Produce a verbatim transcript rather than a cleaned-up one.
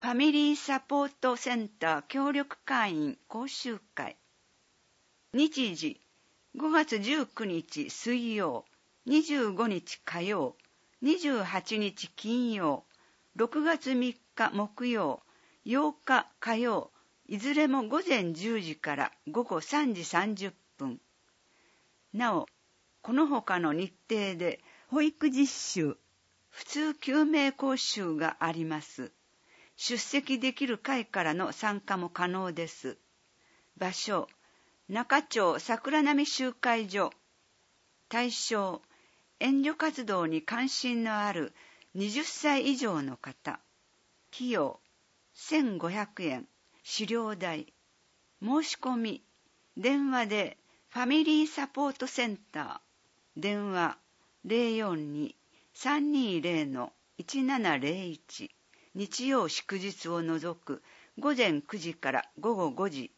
ファミリーサポートセンター協力会員講習会。日時ごがつじゅうくにち水曜、にじゅうごにち火曜、にじゅうはちにち金曜、ろくがつみっか木曜、ようか火曜、いずれもごぜんじゅうじからごごさんじさんじゅっぷん。なお、この他の日程で保育実習、普通救命講習があります。出席できる会からの参加も可能です。場所、中町桜並集会所。対象、援助活動に関心のあるはたち以上の方。費用、せんごひゃくえん、資料代。申し込み、電話でファミリーサポートセンター。電話 ゼロよんに さんにーゼロ のいちななゼロいち。日曜祝日を除くごぜんくじからごごごじ。